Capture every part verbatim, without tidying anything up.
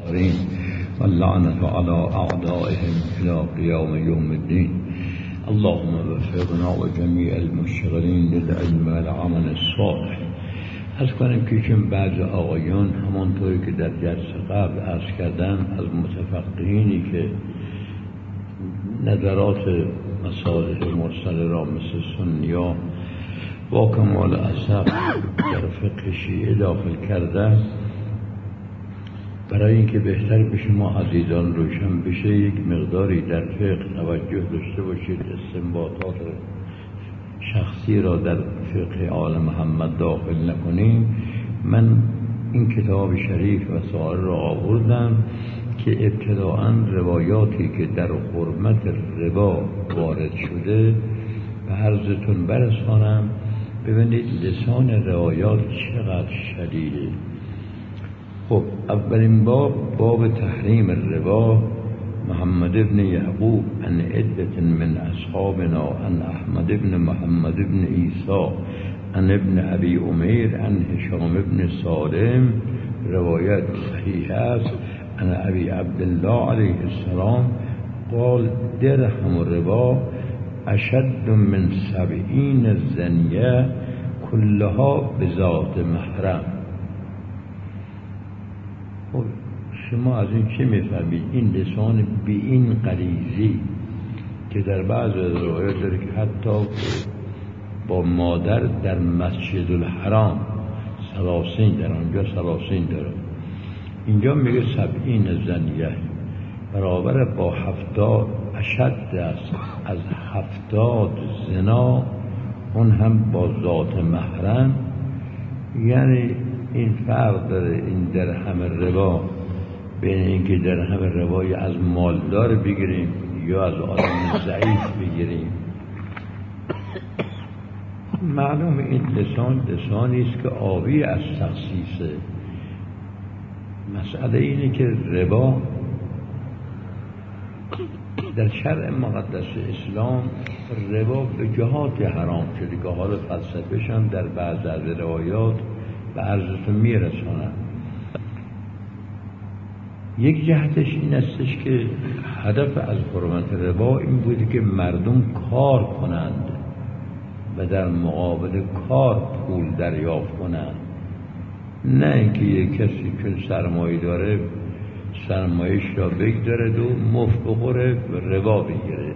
الكافرين واللعنة على أعدائهم إلى قيام يوم الدين. اللهم وفقنا وجميع المشتغلين للعلم والعمل الصالح. از کنیم که چون بعض آقایان همانطوری که در جلسه قبل عرض کردم از متفقهینی که نظرات مصالح مرسله را مثل سنیا با کمال اسف در فقه شیعه داخل کردن، برای اینکه بهتر به شما عزیزان روشن بشه یک مقداری در فقه توجه داشته باشید، استنباطات شخصی را در فقه آل محمد داخل نکنیم. من این کتاب شریف و سائر را آوردم که ابتداءً روایاتی که در حرمت ربا وارد شده به عرضتون برسانم. ببینید لسان روایات چقدر شدیده. خب اولین باب باب تحریم الربا. محمد ابن یعقوب عن عدة من اصحابنا عن احمد ابن محمد ابن عیسی عن ابن ابی امیر عن هشام ابن سالم، روایت صحیح است، عن ابی عبدالله علیه السلام قال درهم الربا اشد من سبعین زنیه كلها بذات محرم. خب شما از این چه میفهمید؟ این لسان به این غلیظی که در بعض روایات داره که حتی با مادر در مسجد الحرام سلاسین در آنجا سلاسین داره، اینجا میگه سبعین زنیه، برابر با هفتاد، اشد است از هفتاد زنا، اون هم با ذات محرم. یعنی این فرق داره این درهم ربا بین اینکه درهم ربایی از مالدار بگیریم یا از آدم ضعیف بگیریم. معلوم این لسان لسانی است که آبی از تخصیصه. مسئله اینه که ربا در شرع مقدس اسلام ربا به جهات حرام شده که حال فلسفه‌ش هم در بعض از روایات به عرضتون میرسانم. یک جهتش این استش که هدف از حرمت ربا این بوده که مردم کار کنند و در مقابل کار پول دریافت کنند، نه اینکه یک کسی که سرمایه داره سرمایه‌اش را بگذاره و مفت بخوره و ربا بگیره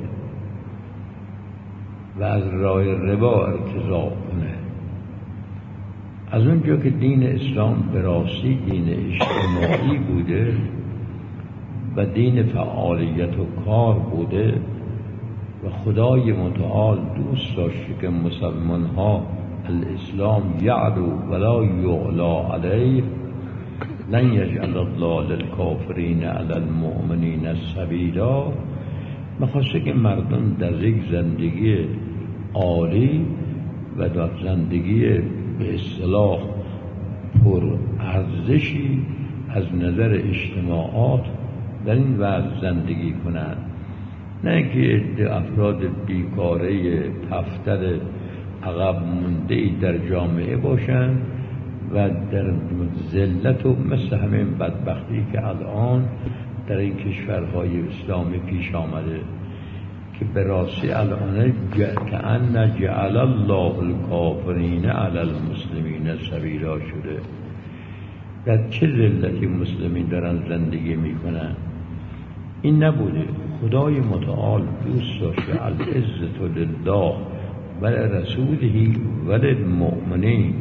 و از راه ربا ارتزاق کنه. از اونجا که دین اسلام به راستی دین اجتماعی بوده و دین فعالیت و کار بوده و خدای متعال دوست داشته که مسلمان ها الاسلام یعلو ولا یعلا علیه، لن یجعل الله للکافرین علی المؤمنین سبیلا. میخواسته که مردم در یک زندگی عالی و در زندگی به اصطلاح پر ارزشی از نظر اجتماعات در این وضع زندگی کنند، نه که افراد بیکاره تفتر عقب مونده در جامعه باشند و در ذلت و مثل همین بدبختی که الان در این کشورهای اسلامی پیش آمده که به راستی الان کأن جعل الله الکافرین علی المسلمین سبیلا شده. در چه ذلتی مسلمین دارن زندگی میکنن؟ این نبوده. خدای متعال دوست داشته العزت لله و لرسوله و للمؤمنین.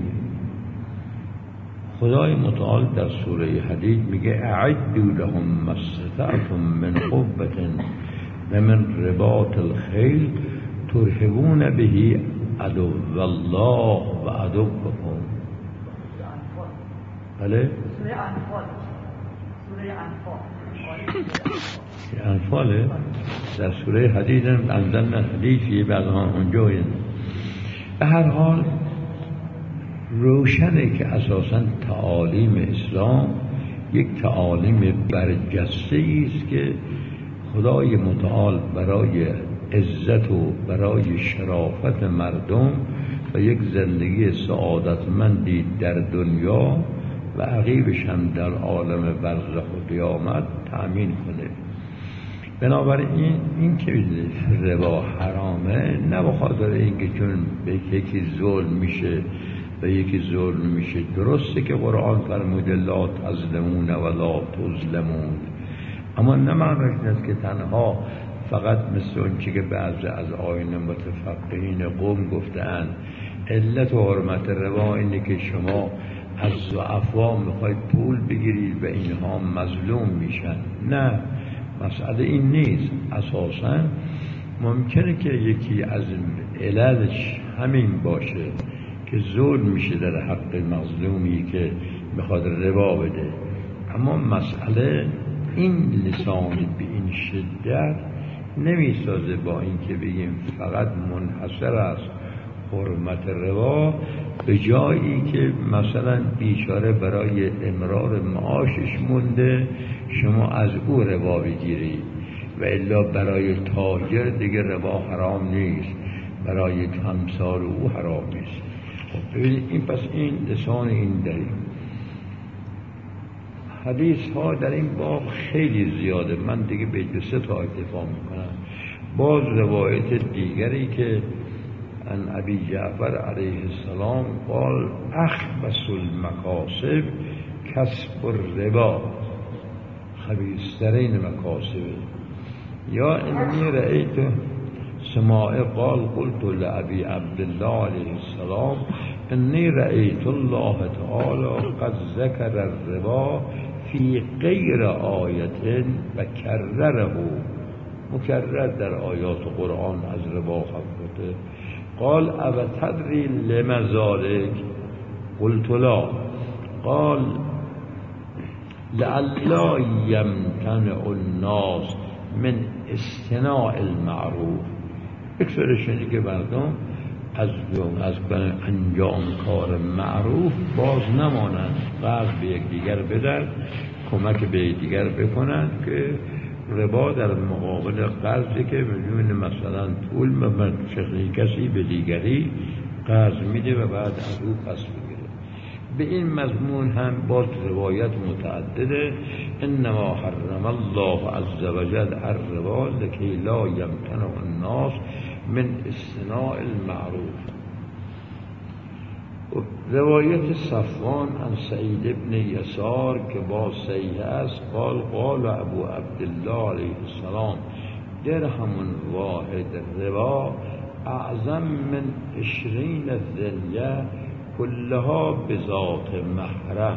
خدای متعال در سوره حدید میگه اعدوا لهم ما استطعتم من قوة و من رباط الخیل ترهبون به عدو الله و عدوکم. بله؟ سوره انفال. سوره انفال. انفاله؟ در سوره حدید هم انزلنا حدیثی بعد ها اونجا این. به هر حال روشنه که اساساً تعالیم اسلام یک تعالیم برجسته است که خدای متعال برای عزت و برای شرافت مردم و یک زندگی سعادتمندی در دنیا و عقیبش هم در عالم برزخ و قیامت تأمین کنه. بنابراین این که ربا حرامه نه به خاطر اینکه چون به یکی ظلم میشه و یکی ظلم میشه. درسته که قرآن فرموده لا تظلمون ولا تظلمون، اما نه معنیش است که تنها فقط مثل اون چی که بعضی از آیین متفقهین قوم گفتند علت و حرمت ربا اینه که شما از ضعفا میخواید پول بگیرید و اینها مظلوم میشن. نه، مسئله این نیست. اساساً ممکنه که یکی از عللش همین باشه که ظلم میشه در حق مظلومی که میخواد ربا بده، اما مسئله این لسان به این شدت نمیسازه با اینکه بگیم فقط منحصر است حرمت ربا، به جایی که مثلا بیچاره برای امرار معاشش مونده شما از او ربا بگیرید و الا برای تاجر دیگه ربا حرام نیست، برای همسال او حرام نیست. خب ببینید این پس این لسان این دلیل. حدیث ها در این باب خیلی زیاده، من دیگه به دو سه تا اکتفا میکنم. باز روایت دیگری که ان ابی جعفر علیه السلام قال اخبث المکاسب کسب الربا، خبیث‌ترین مکاسب. یا انی رأیت سماع قال قلت لأبي عبد الله علیه السلام انی رأیت الله تعالی قد ذکر الربا فی غیر آیت و کرره، مکرر در آیات قرآن از ربا خبرته. قال او تدری لما ذلك قلت لا قال لعلا یمتنع الناس من اصطناع المعروف. اکثرشونی که مردم از از انجام کار معروف باز نمانند، قرض به یکدیگر بدن، کمک به یکدیگر بکنند، که ربا در مقابل قرضی که میلیون مثلا پول من کسی به دیگری قرض میده و بعد از او پس میگیره. به این مضمون هم باز روایت متعدده. انما حرم الله عز وجل الربا لکی لا یمتنع الناس من اصطناع المعروف. روایت صفوان عن سعید ابن یسار که با صحیح است قال قال ابو عبدالله علیه السلام درهم واحد ربا اعظم من عشرین ذلیه کلها بذات محرم.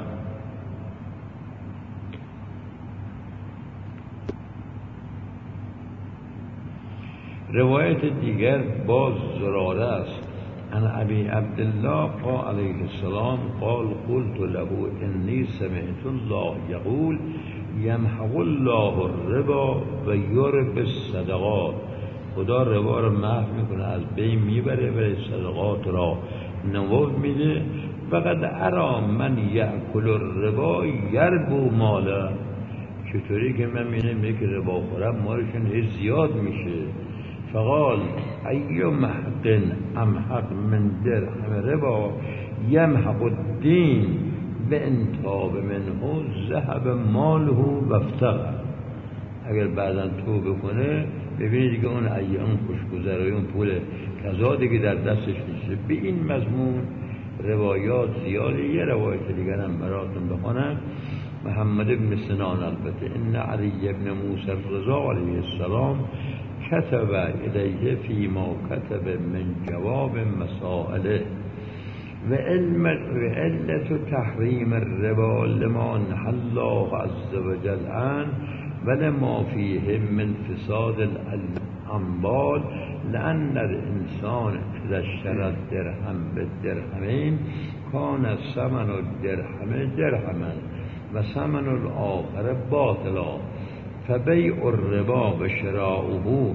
روایت دیگر باز زراره است. عن ابي عبد الله قال عليه السلام قال قلت له اني سمعت الله يقول يمحق الله الربا و یربی الصدقات. خدا ربا رو محو میکنه، از بین میبره و صدقات را نمو میده. فقد ارا من یأکل الربا یربو ماله. چطوری که من میبینم که ربا خورم مالشون هی زیاد میشه. فقال ای محق امحق من درهم ربا یمحق الدین به انتاب منه ذهب ماله و افتقر. اگر بعداً توبه کنه ببینید که اون ایام خوشگذرای اون پول کذا دیگه در دستش نیست. به این مضمون روایات زیاده. یه روایت دیگر هم براتون بخونم. محمد بن سنان البته ان علی بن موسی الرضا علیه السلام كتب الیه فی ما کتب من جواب مسائله و علت تحریم الربا لما نهى الله عز وجل عنه و لما فیه من فساد الاموال لأن الانسان اذا اشترى الدرهم بالدرهمین کان ثمن الدرهم درهما و ثمن الاخر باطلا فبیع الربا و شراؤه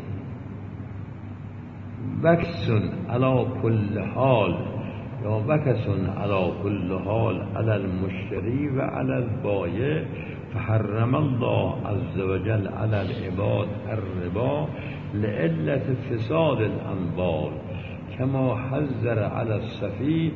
وکس علی کل حال یا وکس علی کل حال علی المشتری و علی البایع فحرم الله عز وجل علی العباد الربا لعلت فساد الاموال کما حذر علی السفیه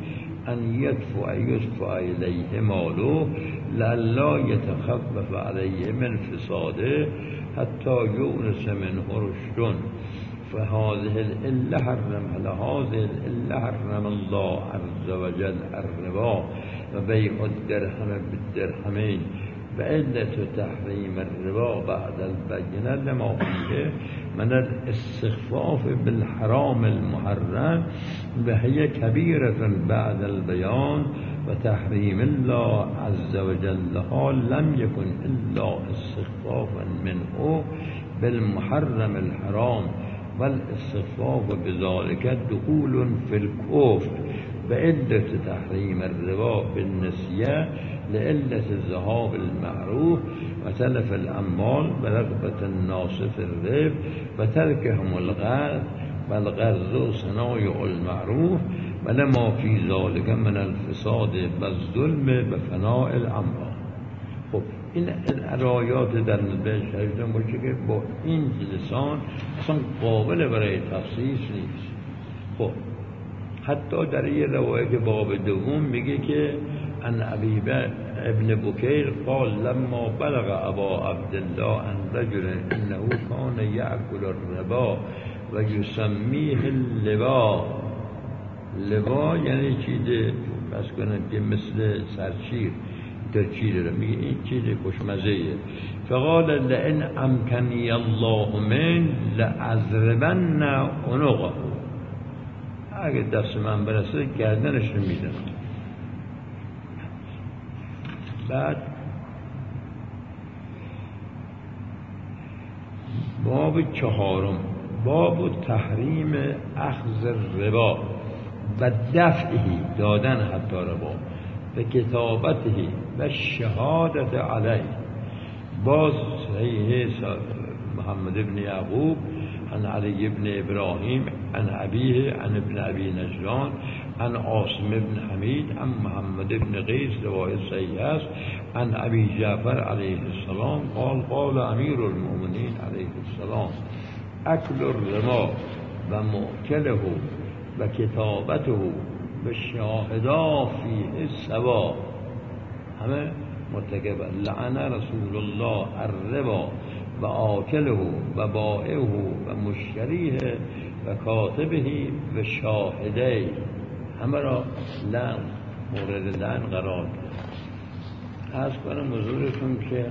ان یدفع یدفع الیه ماله لئلا یتخفف علیه من فساده حتی یورث منه رشد فهذه العله حرم لهذه العله حرم الله عز وجل الربا و بیع الدرهم بالدرهمین و علت تحریم الربا بعد البینه لما فیه من الاستخفاف بالحرام المحرم و هي كبيرة بعد البيان و تحریم الله عز وجل لها لم يكن الا استخفافا منه بالمحرم الحرام والاستخفاف بذلك دخول في الكفر بعلة تحريم الربا بالنسيان لعلة الذهاب المعروف وتلف الأموال ورغبة الناس في الربا وتركهم الغرض والغرض صنايع المعروف ولما في ذلك من الفساد والظلم وفناء الأموال. خب این رایات در نظر شریفتان باشه که با این لسان اصلا قابل برای تخصیص نیست. خب حتی در یه روایت باب دوم میگه که ان ابی ابن بکیر قال لما بلغ ابا عبدالله ان رجل انه کان یأکل الربا و یسمیه اللبا. لبا یعنی چیز بس کنم که مثل سرشیر در چیز رو میگه این چیز خوشمزهیه. فقال لئن امکنی الله من لأضربن عنقه، اگه دست من برسه گردنش رو میدم. بعد باب چهارم باب تحریم اخذ الربا و دفعه دادن حتی ربا و کتابته و شهادت علیه. باز صحیح محمد ابن یعقوب عن علی ابن ابراهیم عن ابیه عن ابن ابی نجران عن عاصم ابن حمید عن محمد ابن قیس روایت صحیح است عن ابی جعفر علیه السلام قال قال امیر المؤمنین علیه السلام اکل الربا و مؤکله و کتابته و شاهدا فیه سوا، همه مرتکب. لعن رسول الله الربا و آکله و بائعه و مشتریه و کاتبه و شاهده، همه را لعن مورد لعن قرار داد. عرض کنم حضورتون که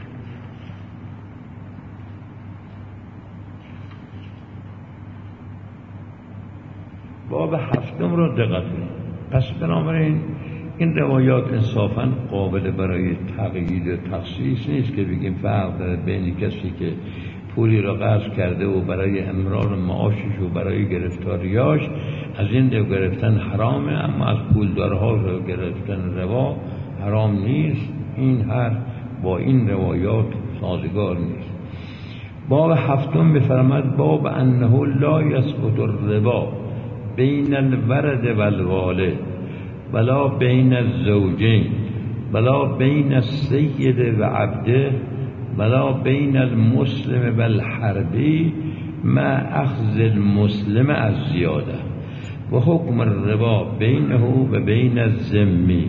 باب هفتم را دقت کنید. پس بنابراین این روایات انصافاً قابل برای تقیید و تخصیص نیست که بگیم فرق داره بین کسی که پولی را قرض کرده و برای امرار معاشش و برای گرفتاریاش از این رو گرفتن حرامه، اما از پولدارها رو گرفتن ربا حرام نیست. این هر با این روایات سازگار نیست. باب هفتم بفرماد باب انه لا یثبت الربا بین الولد و الوالد ولا بین الزوجین ولا بین السید و عبده ولا بین المسلم و الحربی مع اخذ المسلم از زیاده و حکم الربا بینه و بین الذمی.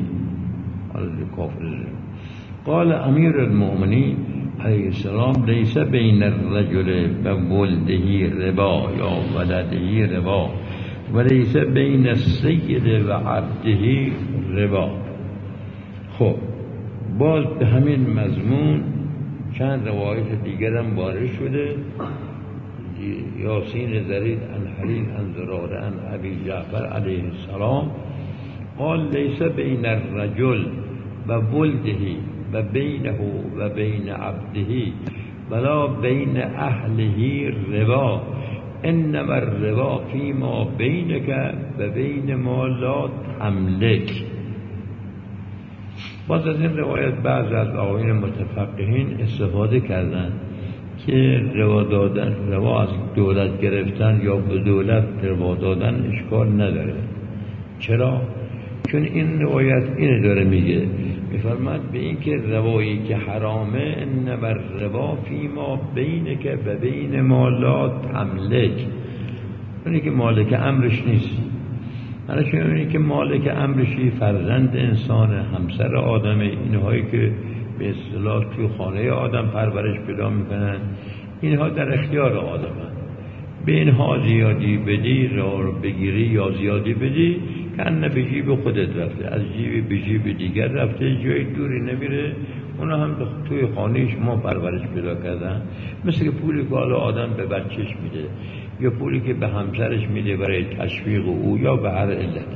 قال امیر المؤمنین علیه السلام لیس بین الرجل و ولده ربا یا ولده ربا ولیس بین السید و عبده ربا. خب باز به همین مضمون چند روایت دیگر هم وارد شده. یاسین زرید عن حلیل عن زراره عن ابی جعفر علیه السلام قال لیس بین الرجل و ولده و بینه و بین عبده ولا بین اهله ربا انما الربا فيما بینک و بین ما لا تملک. باز از این روایت بعض از آقایان متفقهین استفاده کردن که ربا دادن، ربا از دولت گرفتن یا به دولت ربا دادن اشکال نداره. چرا؟ چون این روایت اینه داره میگه، میفرماد به این که ربایی که حرامه انما الربا فیما بینک و بین ما لا تملک، اونی که مالک امرش نیست. من چون می‌بینی که مالک امرشی فرزند انسان، همسر آدمه، اینهایی که به اصطلاح توی خانه آدم پرورش پیدا میکنن، اینها در اختیار آدمن. به اینها زیادی بدی را بگیری یا زیادی بدی که انه به جیب خودت رفته، از جیب به جیب دیگر رفته، جای دوری نمیره. اونا هم توی خانه شما پرورش پیدا کردن، مثل که پولی که حالا آدم به بچهش میده یا پولی که به همسرش میده برای تشویق او یا به هر علت.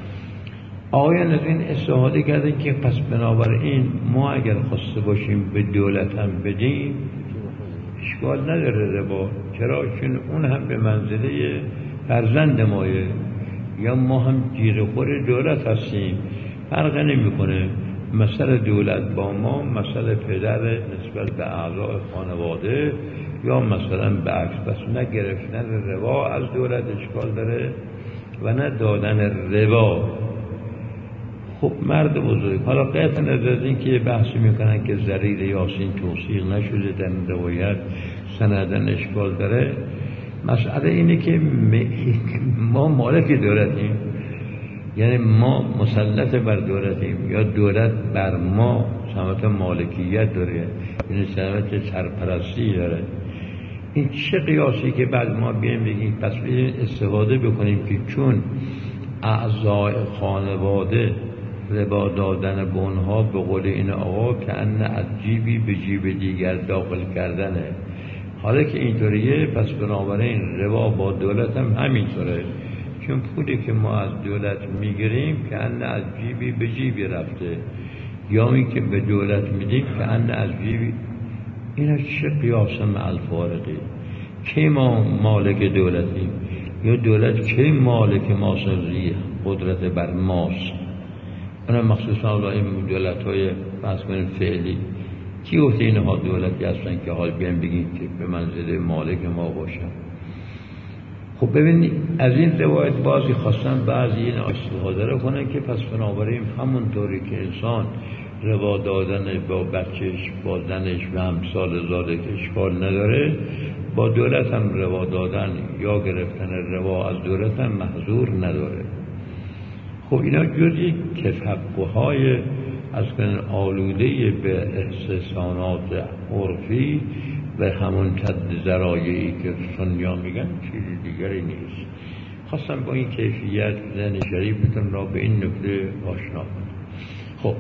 آقایان از این استفاده کردن که پس بنابراین ما اگر خواسته باشیم به دولت هم بدیم اشکال نداره ربا. چرا؟ چون اون هم به منزله فرزند مایه، یا ما هم گیر خور دولت هستیم، فرق نمیکنه. مثل دولت با ما مثل پدر نسبت به اعضای خانواده یا مثلا به عکس. پس نه گرفتن ربا از دولت اشکال داره و نه دادن ربا. خب مرد بزرگ، حالا قطعا از این که بحثی میکنن که ضریر یاسین توصیق نشده در روایت سندن اشکال داره، مسئله اینه که ما مالک دولتیم، یعنی ما مسلط بر دولتیم یا دولت بر ما سمت مالکیت داره، یعنی سمت سرپرستی داره. این چه قیاسی که بعد ما بیایم بگیم پس بیایم استفاده بکنیم که چون اعضای خانواده ربا دادن به اونها به قول این آقا که انه از جیبی به جیب دیگر داخل کردنه. حالا که اینطوریه پس بنابراین ربا با دولت هم همینطوره، چون پولی که ما از دولت میگیریم که انه از جیبی به جیبی رفته، یا این که به دولت میدیم که انه از جیبی. این چه قیاس مع الفارقی؟ که ما مالک دولتیم یا دولت که مالک ماسازی قدرت بر ماست؟ اونم مخصوصا این دولت های بحث کنیم فعلی کی گفته اینها دولتی هستن که حال بیان بگیم که به منزله مالک ما باشن؟ خب ببینید از این روایت بازی خواستن بعضی این استفاده رو کنن که پس بنابراین همونطوری که انسان ربا دادن با بچهش با زنش و همسال زاده که اشکال نداره، با دولت هم ربا دادن یا گرفتن ربا از دولت هم محظور نداره. خب اینا جزی تفقه‌های از کنن آلوده به احساسات عرفی و همون تد ذرایعی که سنیا میگن چیزی دیگری نیست. خواستم با این کیفیت زن شریفتون را به این نکته آشنا کنم. خب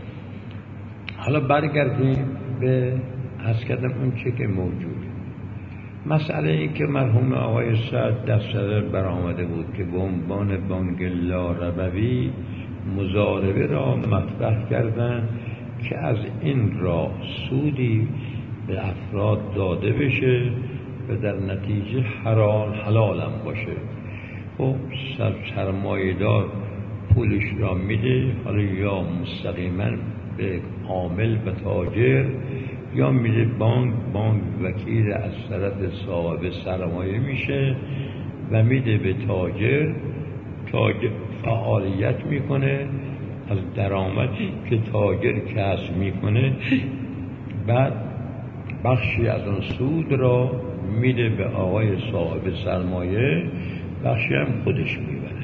حالا برگردیم به عرض کردم اون چه که موجود. مسئله این که مرحوم آقای سعد در صدر برآمده بود که به عنوان بانک لاربوی مضاربه را مطرح کردن که از این را سودی به افراد داده بشه و در نتیجه حلال حلالم باشه. خب سرمایه‌دار پولش را میده، حالا یا مستقیما به عامل و تاجر یا میده بانک، بانک وکیل از طرف صاحب سرمایه میشه و میده به تاجر، تاجر فعالیت میکنه از درآمدی که تاجر کسب میکنه، بعد بخشی از اون سود را میده به آقای صاحب سرمایه، بخشی هم خودش میبره.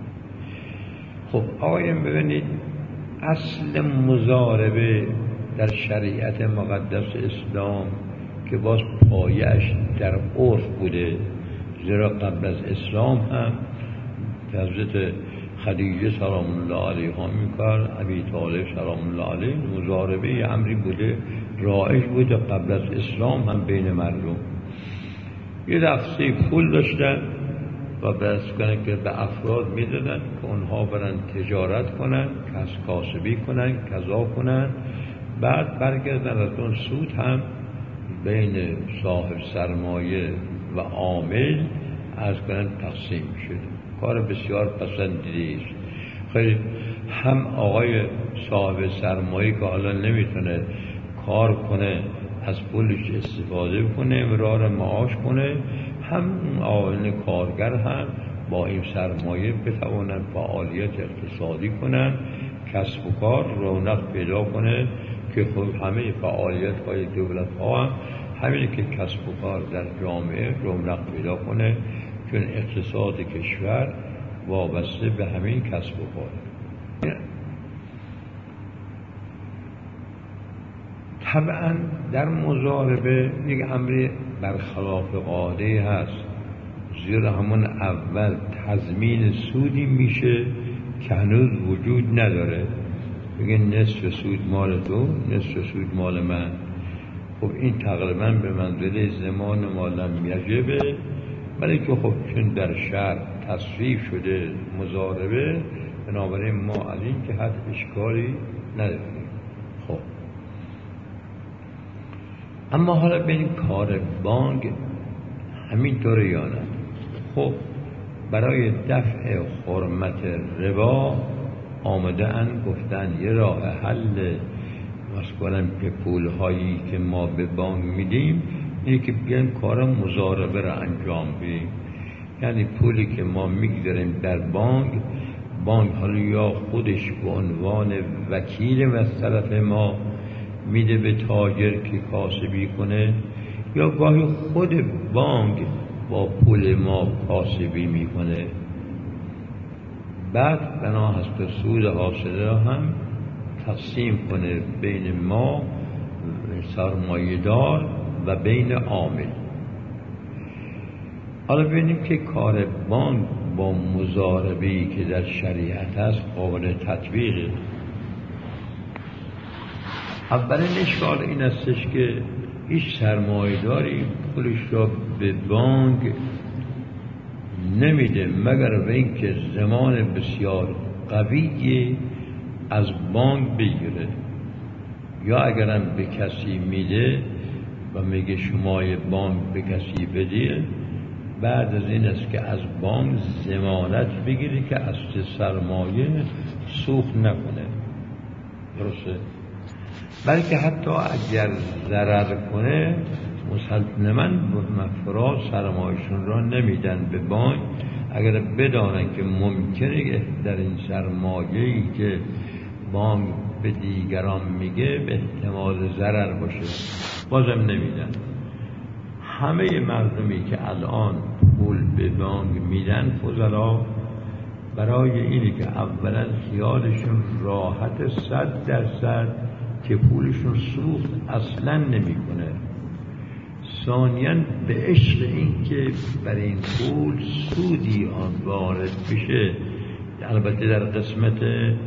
خب آقایان ببینید اصل مضاربه در شریعت مقدس اسلام که باز پایه‌اش در عرف بوده، زیرا قبل از اسلام هم حضرت خدیجه سلام الله علیها میکرد، ابی طالب سلام الله علیه، مضاربه امری بوده رایج بوده قبل از اسلام هم بین مردم. یه دسته پول داشتن و بس کنن که به افراد میدادن که اونها برن تجارت کنن، کسب کاسبی کنن، کذا کنن، بعد برگردن از اون سود هم بین صاحب سرمایه و عامل از کنن تقسیم شد. کار بسیار پسندیده است. خیلی هم آقای صاحب سرمایه که حالا نمیتونه کار کنه از پولش استفاده کنه، امرار معاش کنه، هم آقایان کارگر هم با این سرمایه بتوانند فعالیت اقتصادی کنن، کسب و کار رونق پیدا کنه که خب همه فعالیت های دولت ها هم همینه که کسب و کار در جامعه رونق پیدا کنه، چون اقتصاد کشور وابسته به همین کسب و کاره. طبعا در مضاربه یک امر برخلاف قاعده هست، زیرا همون اول تضمین سودی میشه که هنوز وجود نداره. بگه نصف سود مال تو، نصف سود مال من. خب این تقریبا به منزله زمان مالم یجبه، ولی که خب چون در شرع تصریح شده مضاربه، بنابراین ما از این که حد اشکالی نداریم. خب اما حالا به این کار بانک همینطوره یا نه؟ خب برای دفع حرمت ربا آمده ان گفتن یه راه حل مثلا که پولهایی که ما به بانک میدیم اینه که بیان کار مضاربه را انجام بدیم. یعنی پولی که ما میگذاریم در بانک، بانک حالا یا خودش به عنوان وکیل و از طرف ما میده به تاجر که کاسبی کنه، یا گاهی خود بانک با پول ما کاسبی میکنه. بعد بنا هست سود حاصله را هم تقسیم کنه بین ما سرمایه‌دار و بین عامل. حالا ببینیم که کار بانک با مضاربه‌ای که در شریعت هست قابل تطبیقه. اولین اشکال این استش که هیچ سرمایه‌داری پولش را به بانک نمیده مگر به این که زمان بسیار قوی از بانک بگیره، یا اگرم به کسی میده و میگه شمای بانک به کسی بدیه، بعد از این است که از بانک ضمانت بگیره که اصل سرمایه سوخت نکنه. درسته؟ بلکه حتی اگر ضرر کنه مسلماً مفراد سرمایه‌شون را نمیدن به بانک، اگر بدانن که ممکنه در این سرمایه‌ای که بانک به دیگران میگه به احتمال ضرر باشه، بازم نمیدن. همه مردمی که الان پول به بانک میدن فضلا برای اینی که اولا خیالشون راحت صد درصد که پولشون سوخت اصلا نمیکنه، ثانیاً به عشق این که بر این پول سودی آن وارد بشه. البته در قسمت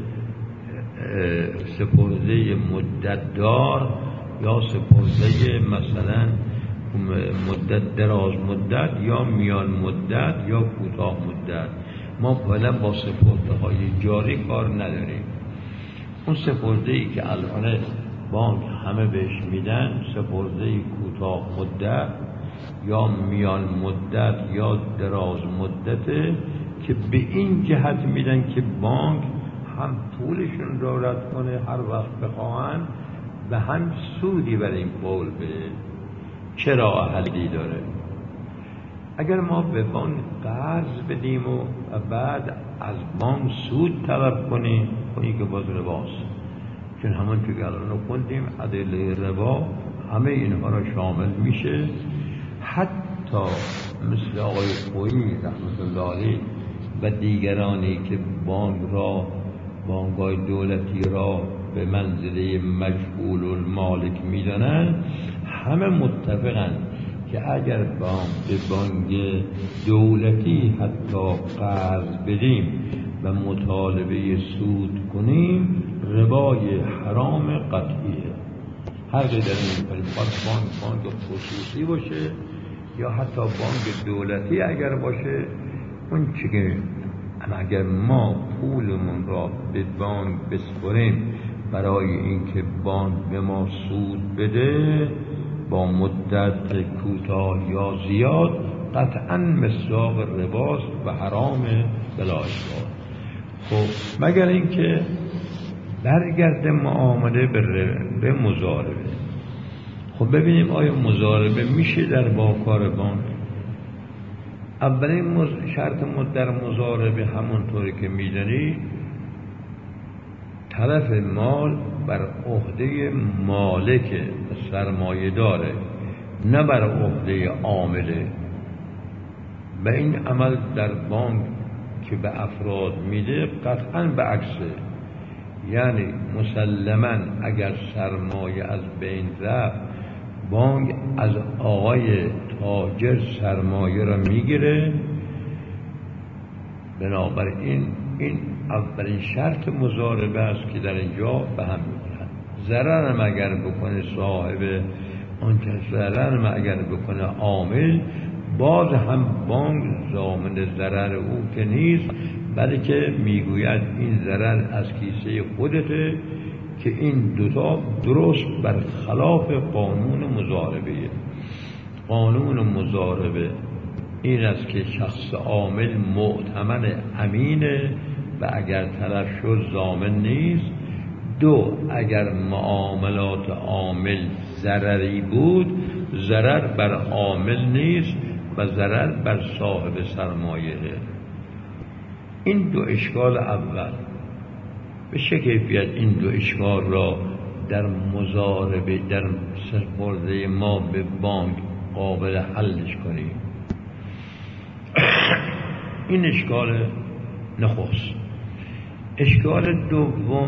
سپرده مدت دار یا سپرده مثلا مدت دراز مدت یا میان مدت یا کوتاه مدت، ما فعلا با سپرده های جاری کار نداریم. اون سپرده ای که الان بانک همه بهش میدن سپرده کوتاه مدت یا میان مدت یا دراز مدته، که به این جهت میدن که بانک هم پولشون را رد کنه هر وقت بخواهن و هم سودی برای این پول بده. چرا حلی داره؟ اگر ما به بانک قرض بدیم و بعد از بانک سود طلب کنیم، این که باز رباست. چون همون که الان خوندیم ادله ربا همه اینها را شامل میشه. حتی مثل آقای خویی رحمت الله علیه و دیگرانی که بانک را بانک‌های دولتی را به منزله مجهول المالک میدانند، همه متفقند که اگر بانک به بانک دولتی حتی قرض بدیم و مطالبه سود کنیم، ربای حرام قطعیه. هر در این بانک بانک خصوصی باشه یا حتی بانک دولتی اگر باشه، اون چی که اگر ما پولمون را به بانک بسپریم برای اینکه بانک به ما سود بده با مدت کوتاه یا زیاد، قطعا مصداق رباست و حرام بلا اشکال. خب مگر اینکه برگرده معامله به مضاربه. خب ببینیم آیا مضاربه میشه در با کار بانک؟ اولین شرط در مضاربه همونطوری که میدونی طرف مال بر عهده مالک سرمایه داره، نه بر عهده عامله. و این عمل در بانک که به افراد میده قطعاً به عکسه. یعنی مسلماً اگر سرمایه از بین رفت، بانک از آقای تاجر سرمایه را میگیره. بنابراین این اولین شرط مضاربه است که در اینجا به هم میخورن. ضرر هم اگر بکنه صاحب آن کس، ضرر هم اگر بکنه عامل، باز هم بانک ضامن ضرر او که نیست، بلکه میگوید این ضرر از کیسه خودته، که این دوتا درست برخلاف قانون مضاربه. قانون مضاربه این است که شخص عامل مؤتمن امینه و اگر تلف شد ضامن نیست. دو، اگر معاملات عامل ضرری بود، ضرر بر عامل نیست و ضرر بر صاحب سرمایه. این دو اشکال اول. به چه کیفیت این دو اشکال را در مضاربه، در سپرده ما به بانک قابل حلش کنیم؟ این اشکال نخست. اشکال دوم،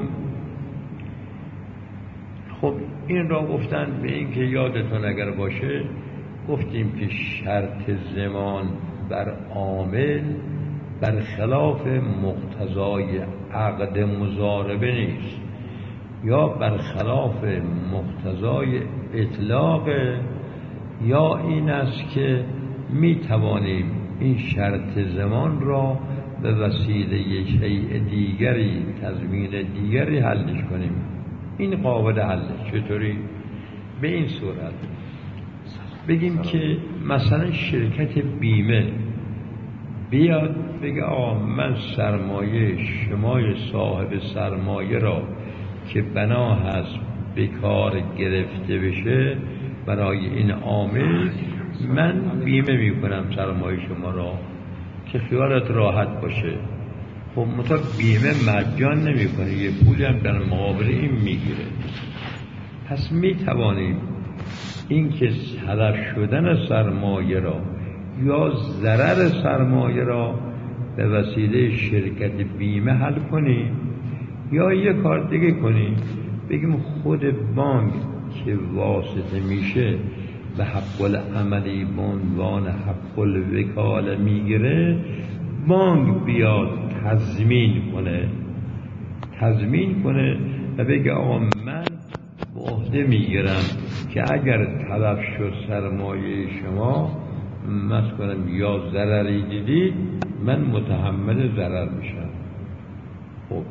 خب این را گفتن به این که یادتون اگر باشه گفتیم که شرط زمان بر عامل برخلاف مقتضای عقد مضاربه نیست، یا برخلاف مقتضای اطلاق، یا این است که می توانیم این شرط زمان را به وسیله شیء دیگری، تضمین دیگری حلش کنیم. این قابل حله. چطوری؟ به این صورت بگیم که مثلا شرکت بیمه بیاد بگه آقا من سرمایه شمای صاحب سرمایه را که بنا هست به کار گرفته بشه برای این عامل، من بیمه میکنم سرمایه شما را که خیالت راحت باشه. خب مطلب بیمه مجان نمیکنه، یه پولی هم در مقابل این میگیره. پس میتوانیم این که تلف شدن سرمایه را یا ضرر سرمایه را به وسیله شرکت بیمه حل کنیم، یا یه کار دیگه کنیم، بگیم خود بانک که واسطه میشه به حق العملی به عنوان حق الوکاله میگیره، بانک بیاد تضمین کنه تضمین کنه و بگه آقا من به عهده میگیرم که اگر تلف شد سرمایه شما مثلا یا ضرری دیدید، من متحمل ضرر میشم. خب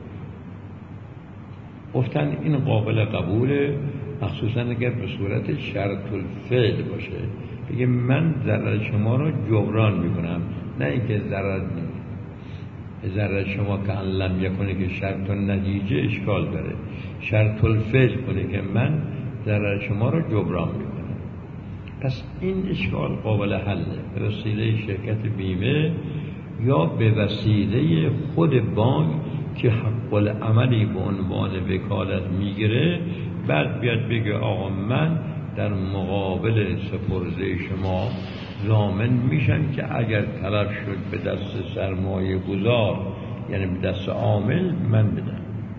گفتن این قابل قبوله، مخصوصا اگر به صورت شرط الفعل باشه، بگه من ضرر شما رو جبران میکنم، نه اینکه ضرر نیست. ضرر شما که ان لم یکنه که شرط النتیجه اشکال داره، شرط الفعل کنه که من ضرر شما رو جبران میکنم. پس این اشکال قابل حله به وسیله شرکت بیمه یا به وسیله خود بانک که حق العملی به عنوان وکالت میگیره، بعد بیاد بگه آقا من در مقابل سپرده شما ضامن میشم که اگر طلب شد به دست سرمایه گذار، یعنی به دست عامل، من بدم.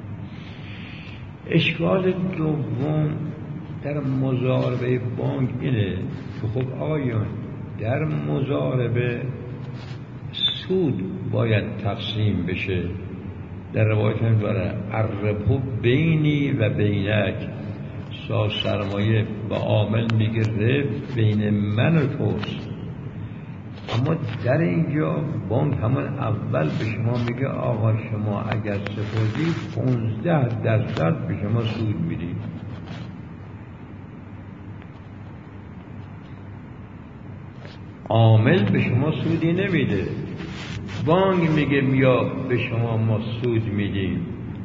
اشکال دوم در مضاربه بانک اینه که خب آقایان در مضاربه سود باید تقسیم بشه. در روایت هم داره الربح بینی و بینک، سا سرمایه با عامل میگه ربح بین من و توست. اما در اینجا بانک همون اول به شما میگه آقا شما اگر سپردی پونزده درصد به شما سود میدید. عامل به شما سودی نمیده، بانک میگه بیا به شما ما سود میدیم.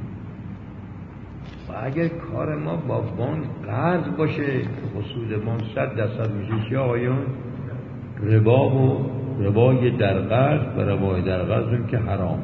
و اگر کار ما با بانک قرض باشه که سود ما صد درصد میشه، چه آقایون؟ ربا و ربای در قرض و ربای در قرض هم که حرامه.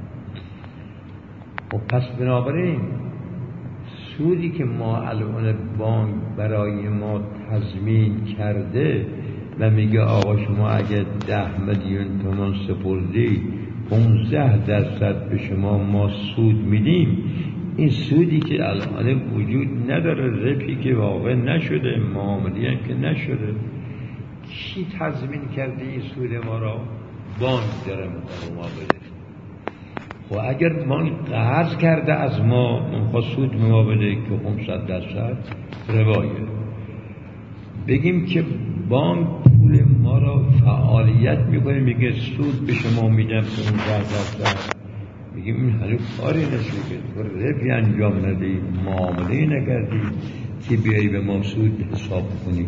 و پس بنابراین سودی که ما الان بانک برای ما تضمین کرده و میگه آقا شما اگه ده میلیون تومان سپردی پانزده درصد به شما ما سود میدیم، این سودی که الان وجود نداره، ربحی که واقع نشده، معاملی هم که نشده، کی تضمین کرده این سود ما را؟ بانک داره ما بده. و اگر بانک قرض کرده از ما منخواه سود ما بده که پانصد درصد ربایه، بگیم که بانک پول ما را فعالیت میکنه، میگه سود به شما میدم پانزده درصد، میگیم این هنوز کاری نشده، تو ربحی انجام ندهی، معامله نکردی که بیایی به ما سود حساب کنی.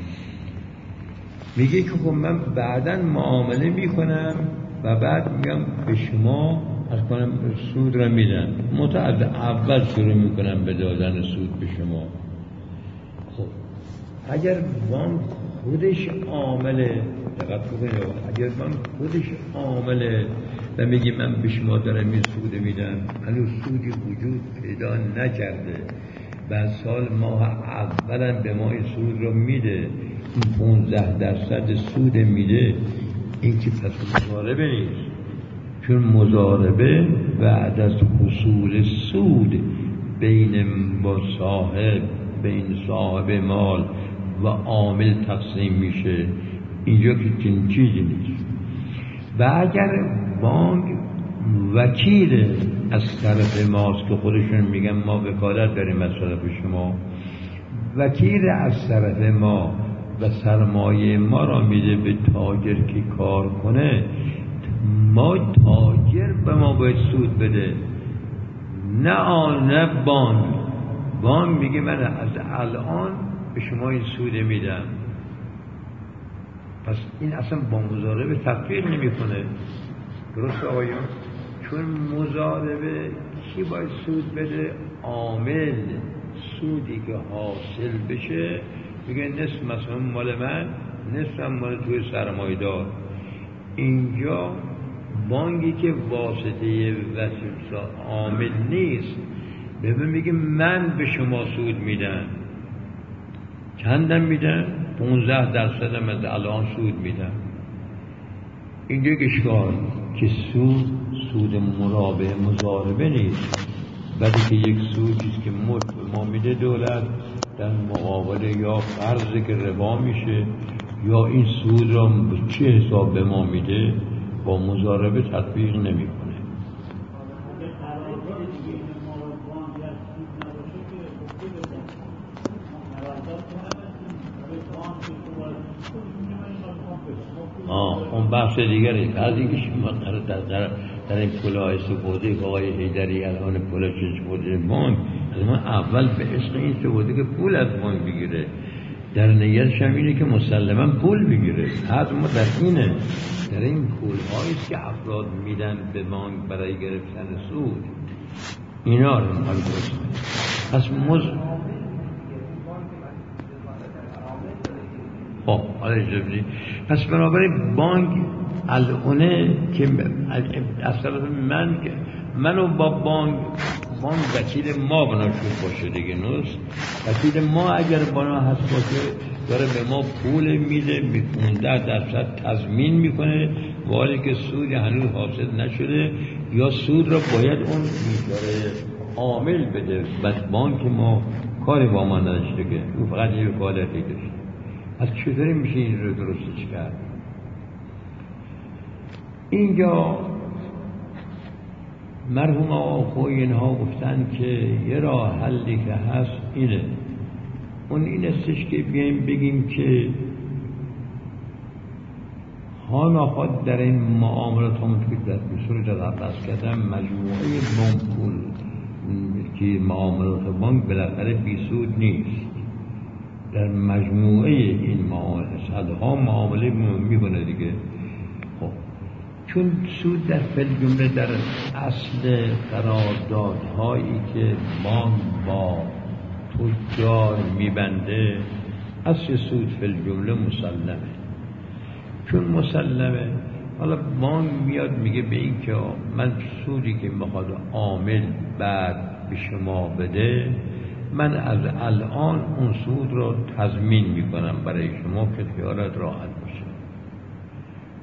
میگه که خب من بعداً معامله میکنم و بعد میگم به شما از کنم سود را میدم، متو از اول شروع میکنم به دادن سود به شما. خب اگر بانک خودش عامله، دقت کنید، اگر بانک خودش عامله و میگی من به شما دارم این سود میدم، هنوز سودی وجود پیدا نکرده، بعد سال ماه اولا به ما این سود رو میده، این پانزده درصد سود میده، این که پس مضاربه نیست، چون مضاربه بعد از حصول سود بین با صاحب، بین صاحب مال و عامل تقسیم میشه، اینجا که چنین چیزی نیست. و اگر بانک وکیل از طرف ماست که خودشون میگن ما وکالت داریم از طرف شما، وکیل از طرف ما و سرمایه ما را میده به تاجر که کار کنه، ما تاجر به ما باید سود بده، نه آن نه بانک. بانک میگه من از الان به شما این سود میدم، پس این اصلا با مضاربه تطبیق نمیکنه. درست آقایون؟ چون مضاربه کی باید سود بده؟ عامل. سودی که حاصل بشه میگه نصف مثلا مال من، نصف مال توی سرمایه‌دار. اینجا بانکی که واسطه وسیله عامل نیست، ببین میگه من به شما سود میدم، چندم میدم؟ پانزده درصدم از الان سود میدم. اینجا اشکال که سود سود مرابع مضاربه نیست، بلکه یک سودیست که ملک ما میده دولت در مقابل یا قرضی که ربا میشه، یا این سود را به چه حساب به ما میده، با مضاربه تطبیق نمیکنه. آه اون بحث دیگری از اینکه شما در, در, در این پولای سپرده که آقای حیدری الان پولا چه سپرده بانک، از ما اول به عشق این سپرده که پول از بانک بگیره، در نیتش هم اینه که مسلما پول بگیره. از ما در اینه، در این پول هاییست که افراد میدن به بانک برای گرفتن سود، اینا رو حال درست. پس مز خب حالا جبری پس بنابراین بانک الونه که از طرف من منو با بانک بانک وکیل ما بنا شد باشه دیگه، نوست وکیل ما اگر بنا هست باشه داره به ما پول میده، پانزده درصد تضمین میکنه، ولی که سود هنوز حاصل نشده یا سود را باید اون میذاره عامل بده، بعد بانک ما کاری با ما نداشته که او فقط یه وکالتی داشته. از چطوری میشه این رو درستش کرد؟ اینجا مرحوم آقا خوی اینها گفتن که یه راه حلی که هست اینه، اون این استش که بیاییم بگیم که حالا خود در این معاملات هم که در بسور قبض کردن مجموعه منقول که معاملات بانک بالاخره بی سود نیست، در مجموعه این معامله صدها معامله میکنه دیگه. خب چون سود در فل جمله در اصل قراردادهایی که بانک با تجار میبنده، اصل سود فل جمله مسلمه. چون مسلمه، حالا بانک میاد میگه به این که من سودی که میخواد عامل بعد به شما بده، من از الان اون سود رو تضمین میکنم برای شما که خیالت راحت باشه.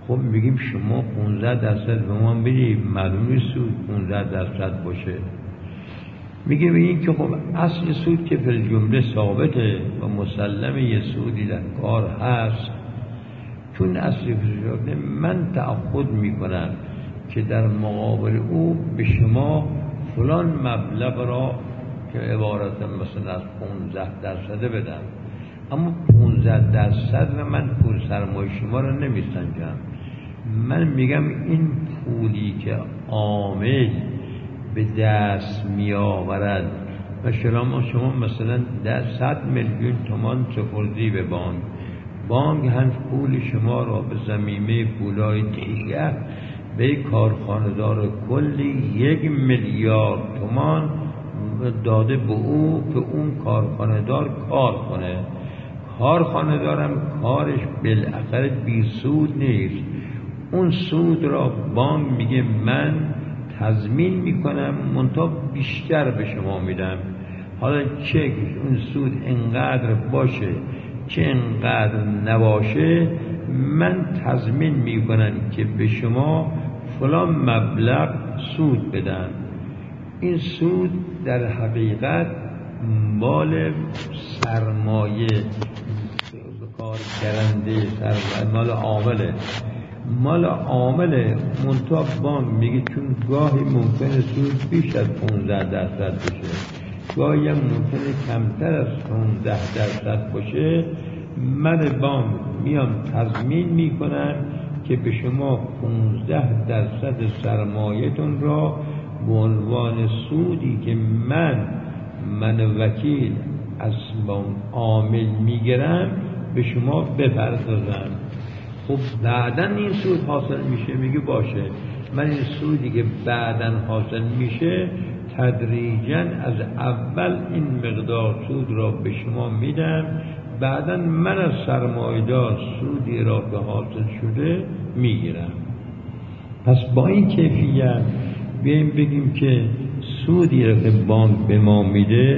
خب میگیم شما پانزده درصد به ما بدید، معلوم نیست سود پانزده درصد باشه. میگه به این که خب اصل سود که فی الجمله ثابته و مسلم یه سودی در کار هست، چون اصلی شده من تعهد میکنم که در مقابل او به شما فلان مبلغ را که عبارت مثلا از پانزده درصد بدم، اما پانزده درصد و من پول سرمایه شما را نمیسنجم. من میگم این پولی که عامل به دست می آورد و شما شما مثلا در صد میلیون تومان سپردی به بانک، بانک هم پول شما را به ضمیمه پولای دیگر به کارخانه‌دار کلی یک میلیارد تومان داده به او که اون کارخانه‌دار کار کنه. کارخانه‌دارم کارش بالاخره بی سود نیست، اون سود را بانک میگه من تضمین میکنم منتها بیشتر به شما میدم. حالا چه اون سود انقدر باشه چه انقدر نباشه، من تضمین میکنم که به شما فلان مبلغ سود بدن. این سود در حقیقت مال سرمایه کارگرنده، سرمایه مال عامله، مال عامله. منتها بانک میگه چون گاهی ممکنه سود بیش از پانزده درصد بشه، گاهی هم ممکنه کمتر از پانزده درصد باشه، من بانک میام تضمین میکنم که به شما پانزده درصد سرمایه‌تون را به عنوان سودی که من من وکیل از عامل میگیرم به شما بپردازم. خب بعدن این سود حاصل میشه، میگه باشه من این سودی که بعدن حاصل میشه تدریجاً از اول این مقدار سود را به شما میدم، بعدن من از سرمایه‌دار سودی را که حاصل شده میگیرم. پس با این کیفیت بیاییم بگیم که سودی را که بانک به ما میده،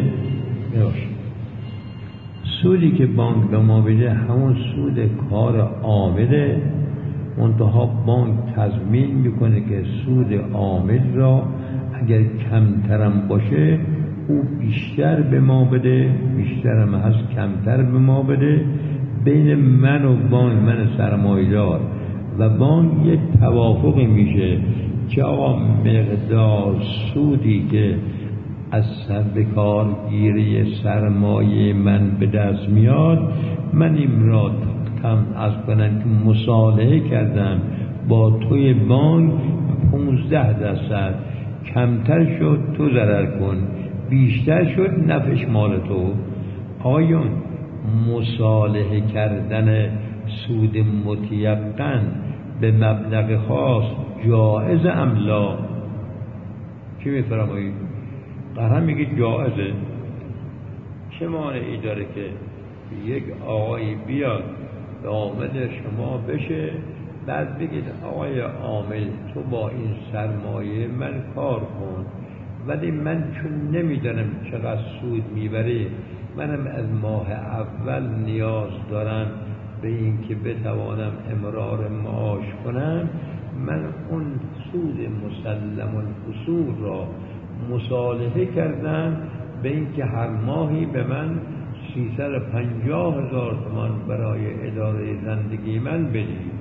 سودی که بانک به ما میده همون سود کار عامله، منتها بانک تضمین میکنه که سود عامل را اگر کمترم باشه او بیشتر به ما بده، بیشترم هست کمتر به ما بده. بین من و بانک، من سرمایه‌دار و بانک یک توافقی میشه که آقا مقدار سودی که از سر به کارگیری سرمایه من به دست میاد، من این را کم از کنم که مصالحه کردم با توی بانک پونزده درصد، کمتر شد تو ضرر کن، بیشتر شد نفعش مال تو. آیون مصالحه کردن سود متیقن به مبلغ خاص جائز ام لا؟ چی میفرمایید؟ قرآن میگه جائزه. چه مانعی داره که یک آقایی بیاد به عامل شما بشه، بعد بگید آقای عامل تو با این سرمایه من کار کن، ولی من چون نمیدانم چقدر سود میبره، منم از ماه اول نیاز دارم به این که بتوانم امرار معاش کنم، من اون سود مسلم الحصول را مصالحه کردم به این که هر ماهی به من سیصد و پنجاه هزار تومان برای اداره زندگی من بدید.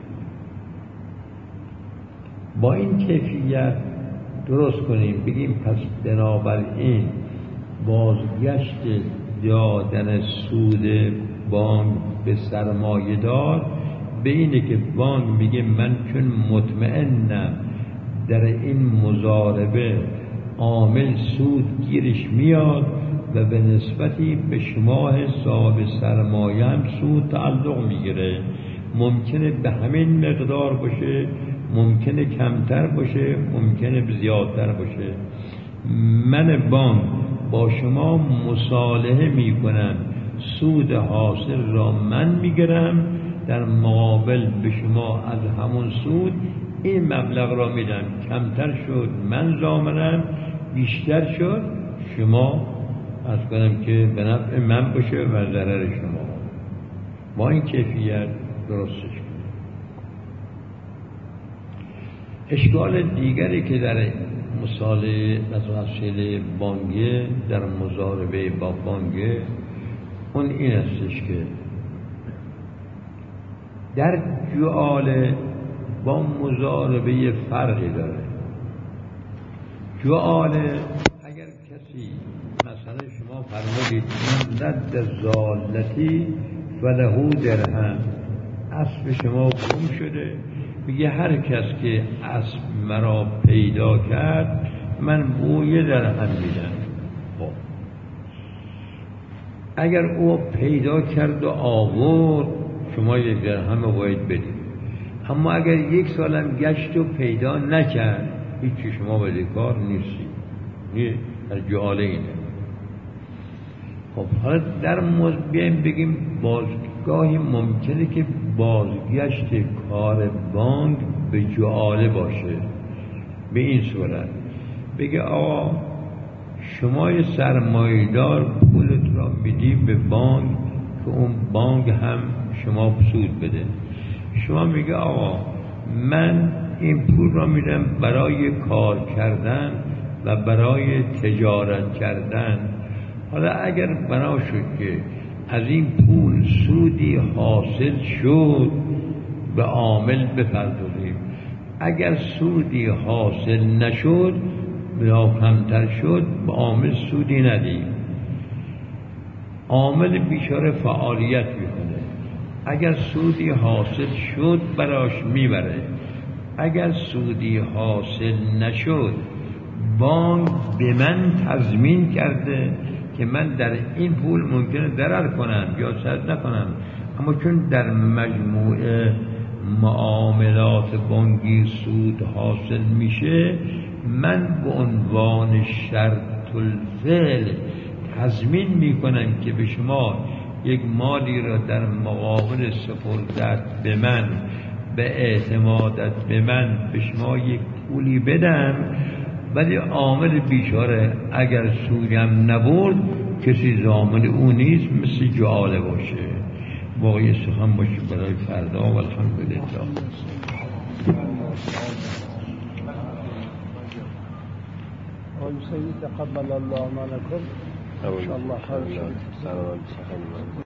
با این کیفیت درست کنیم، بگیم پس بنابراین بازگشت دادن سود بانک به سرمایه دار به اینه که بانک میگه من چون مطمئنم در این مضاربه عامل سود گیرش میاد و به نسبتی به شما حساب سرمایه هم سود تعلق میگیره، ممکنه به همین مقدار باشه، ممکنه کمتر باشه، ممکنه زیادتر باشه. من بانک با شما مصالحه میکنم، سود حاصل را من میگیرم، در مقابل به شما از همون سود این مبلغ را میدم، کمتر شد من ضامنم، بیشتر شد شما از کنم که به نفع من باشه و ضرر شما. با این کیفیت درستش کنیم. اشکال دیگری که در مثال مسئله بانگه، در مضاربه با بانگه، اون این استش که در جعال با مضاربه فرقی داره. جعال اگر کسی مثلا شما فرمودید رد زالتی فلهو درهم، اسب شما گم شده، میگه هر کس که اسب مرا پیدا کرد من بوی درهم میدم. خب اگر او پیدا کرد و آورد شما یک درهم باید بدید، اما اگر یک سالم گشت و پیدا نکرد هیچی، شما بدهکار نیستی. این در جعاله اینه. خب حالا در موضوع بیاییم بگیم بازگاهی ممکنه که بازگشت کار بانک به جعاله باشه. به این صورت بگه آقا شما یه سرمایه‌دار پولت را میدی به بانک که اون بانک هم شما سود بده. شما میگه آقا من این پول را میدم برای کار کردن و برای تجارت کردن. حالا اگر بنا شد که از این پول سودی حاصل شد به عامل بپردازیم، اگر سودی حاصل نشد یا کمتر شد به عامل سودی ندیم. عامل بیچاره فعالیت میکنه، اگر سودی حاصل شد براش میبره، اگر سودی حاصل نشد بانک به من تضمین کرده که من در این پول ممکنه ضرر کنم یا صد نکنم، اما چون در مجموعه معاملات بانکی سود حاصل میشه من به عنوان شرط الفعل تضمین میکنم که به شما یک مالی را در مقابل سپردت به من، به اعتمادت به من به شما یک پولی بدم، ولی عامل بیچاره اگر سودم نبرد کسی ضامن او نیست، مثل جعاله باشه. باقی سخن باشه برای فردا و الحمدلله. آقای سید تقبل الله منکم. ان شاء الله خیر.